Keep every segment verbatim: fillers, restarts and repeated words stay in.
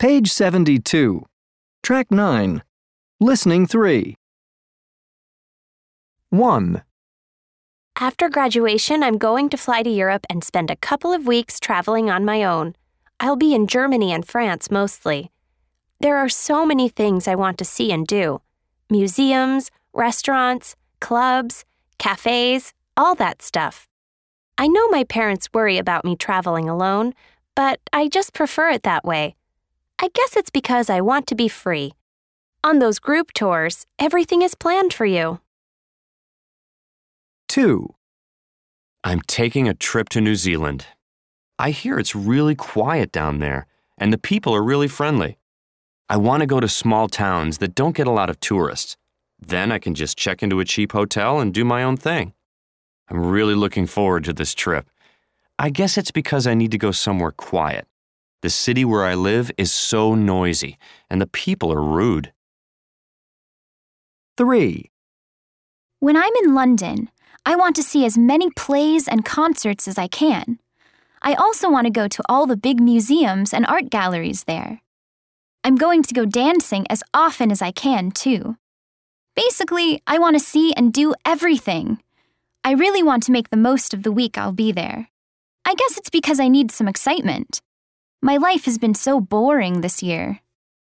Page seventy-two. Track nine. Listening three. one. After graduation, I'm going to fly to Europe and spend a couple of weeks traveling on my own. I'll be in Germany and France mostly. There are so many things I want to see and do. Museums, restaurants, clubs, cafes, all that stuff. I know my parents worry about me traveling alone, but I just prefer it that way. I guess it's because I want to be free. On those group tours, everything is planned for you. two. I'm taking a trip to New Zealand. I hear it's really quiet down there, and the people are really friendly. I want to go to small towns that don't get a lot of tourists. Then I can just check into a cheap hotel and do my own thing. I'm really looking forward to this trip. I guess it's because I need to go somewhere quiet. The city where I live is so noisy, and the people are rude. three. When I'm in London, I want to see as many plays and concerts as I can. I also want to go to all the big museums and art galleries there. I'm going to go dancing as often as I can, too. Basically, I want to see and do everything. I really want to make the most of the week I'll be there. I guess it's because I need some excitement. My life has been so boring this year.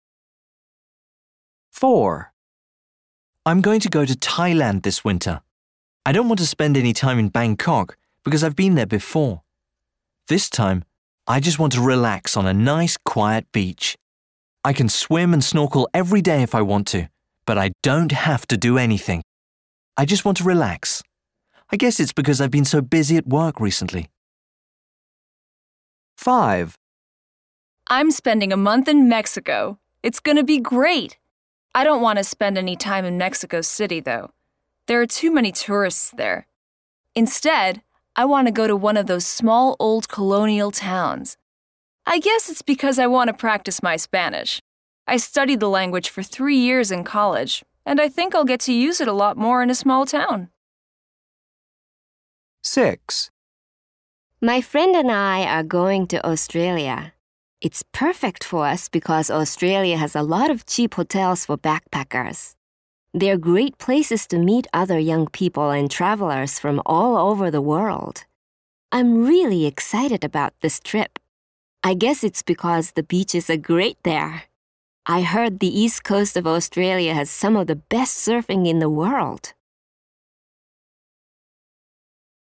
four. I'm going to go to Thailand this winter. I don't want to spend any time in Bangkok because I've been there before. This time, I just want to relax on a nice, quiet beach. I can swim and snorkel every day if I want to, but I don't have to do anything. I just want to relax. I guess it's because I've been so busy at work recently. five. I'm spending a month in Mexico. It's going to be great. I don't want to spend any time in Mexico City, though. There are too many tourists there. Instead, I want to go to one of those small old colonial towns. I guess it's because I want to practice my Spanish. I studied the language for three years in college, and I think I'll get to use it a lot more in a small town. six. My friend and I are going to Australia. It's perfect for us because Australia has a lot of cheap hotels for backpackers. They're great places to meet other young people and travelers from all over the world. I'm really excited about this trip. I guess it's because the beaches are great there. I heard the east coast of Australia has some of the best surfing in the world.